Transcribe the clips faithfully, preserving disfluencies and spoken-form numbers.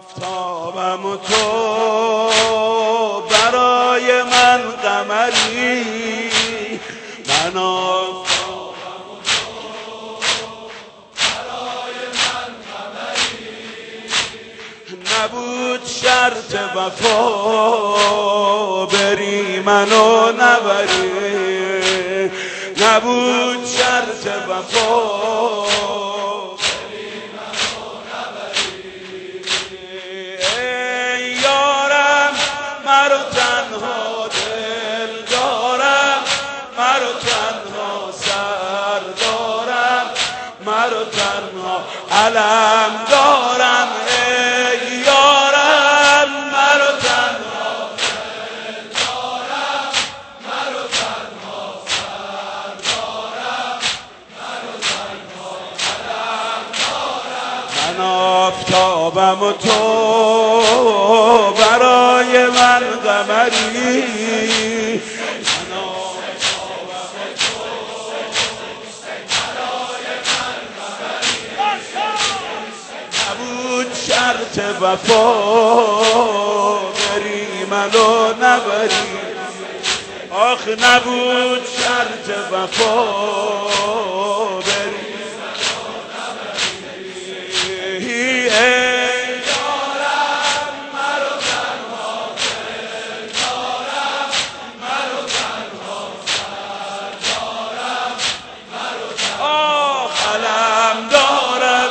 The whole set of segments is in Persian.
آفتابم و تو برای من قمری، من آفتابم و تو برای من قمری، نبود شرط وفا بری منو نبری، نبود شرط وفا مرو تنها علم دارم، ای یارم مرو تنها دل دارم، مرو تنها سر دارم، مرو تنها علم دارم. من آفتابم و تو برای من قمری، شرط وفا بری منو نبری، آخ نبود شرط وفا بری منو نبری، ای یارم مرو تنها دل دارم، مرو تنها سر دارم، مرو تنها آخ علم دارم،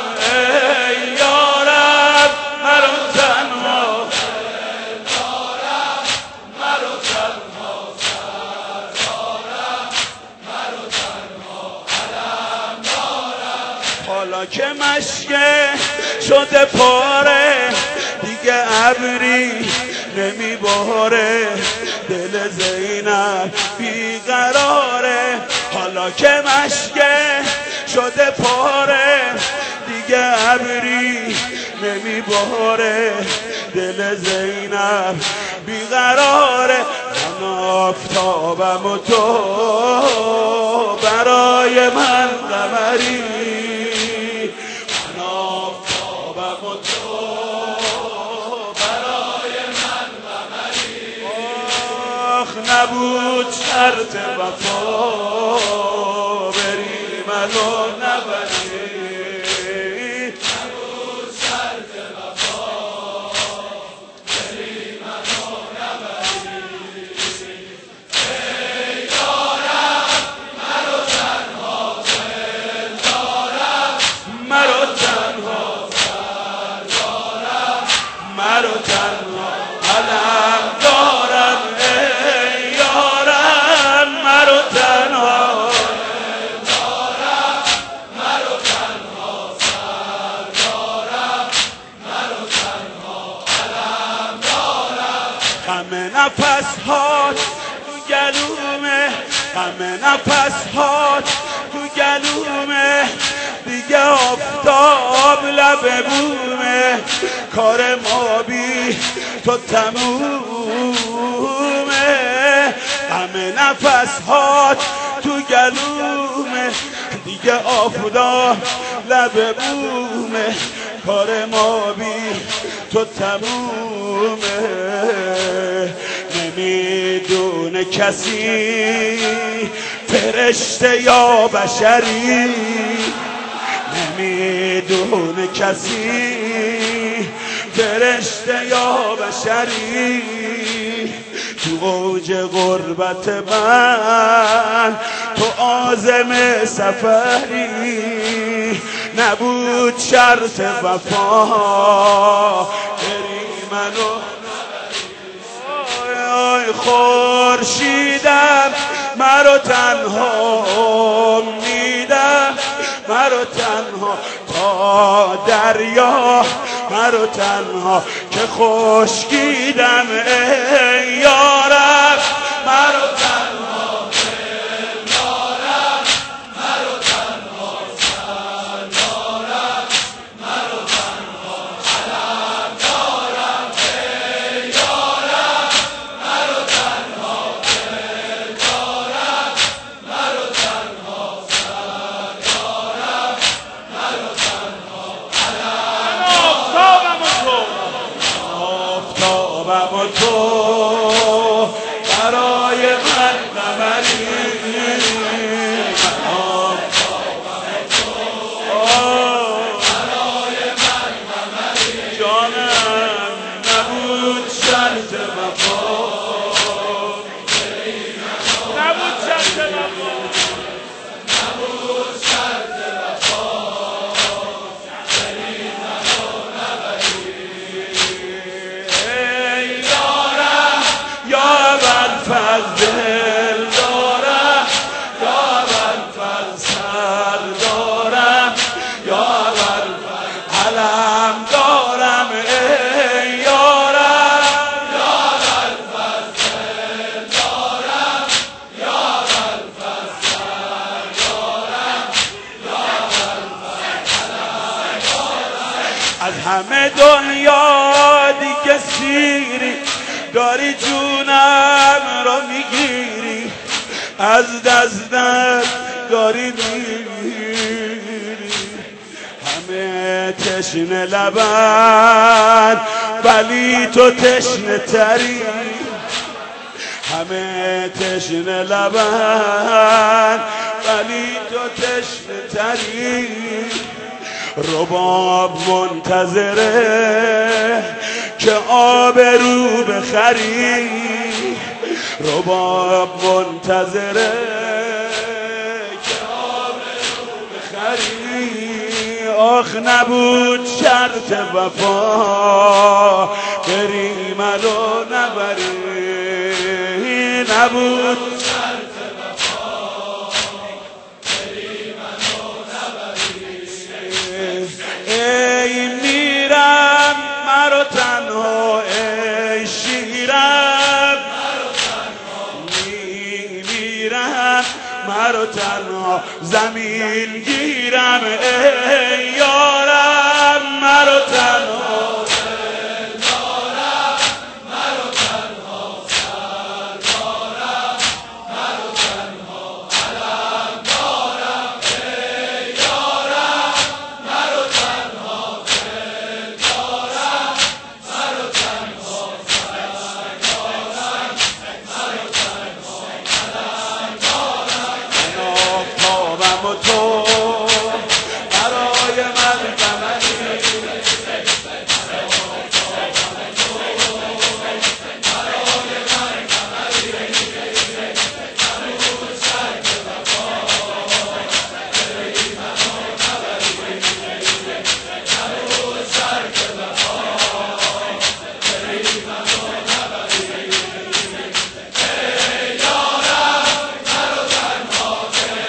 حالا که مشکه شده پاره دیگه ابری نمیباره، دل زینب بیقراره. حالا که مشکه شده پاره دیگه ابری نمیباره، دل زینب بیقراره. من آفتابم و تو برای من قمری، نبود شرط وفا بری منو نبری، نبود شرط وفا بری منو نبری. ای یارم مرو تنها دل دارم، مرو تنها سر دارم، مرو تنها علم دارم، غم نفس هات تو گلومه، غم نفس هات تو گلومه، دیگه آفتاب لب بومه، کار ما بی تو تمومه. غم نفس هات تو گلومه، دیگه آفتاب لب بومه، کار ما بی تو تمومه. نمیدونه کسی فرشته یا بشری، نمیدونه کسی فرشته یا بشری، تو اوج غربت من تو عازم سفری، نبود شرط وفا بری منو نبری. خورشیدم مرو تنها میدم، مرو تنها تا دریا، مرو تنها که خشکیدم، ای یارم مرو تنها دل دارم، مرو تنها سر دارم، مرو تنها علم دارم، ای یارم مرو تنها دل دارم، مرو تنها سر دارم، مرو تنها علم دارم. همه دنیا دیگه سیری، داری جونم رو میگیری، از دستت داری میگیری. همه تشنه لبن ولی تو تشنه تری، همه تشنه لبن ولی تو تشنه تری. رباب منتظره که آبرو بخری، رباب منتظره که آبرو بخری. آخ نبود شرط وفا بری منو نبری، نبود شرط وفا بری منو نبری. ای میرم مرا تنها، ای شیرم مرا تنها، میمیرم مرا تنها، زمین گیرم ای یارم مرا تنها، تو برای من قمری، برای من قمری. نبود شرط وفا بری منو نبری، نبود شرط وفا بری منو نبری. ای یارم مرا تنها،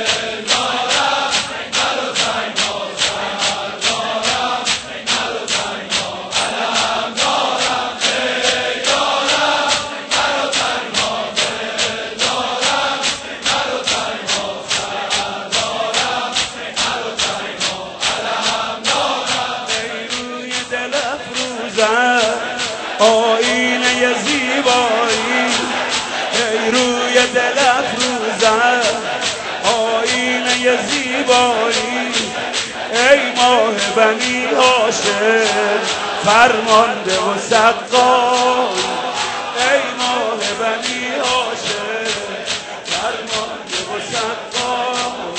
آینه زیبایی، ای روی دل افروزم آینه زیبایی. ای ماه بنی هاشم فرمانده و سقای، ای ماه بنی هاشم فرمانده و سقای.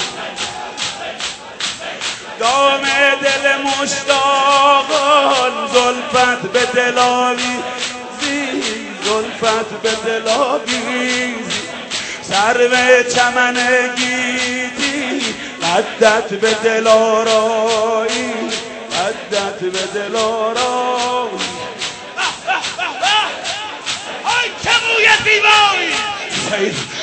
دام دل مشتاقان زلفت به دل آویزی، زلفت به دل آویزی. سرو چمن گیتی قدت به دل آرایی، قدت به دل آرایی. آی که موی زیبایی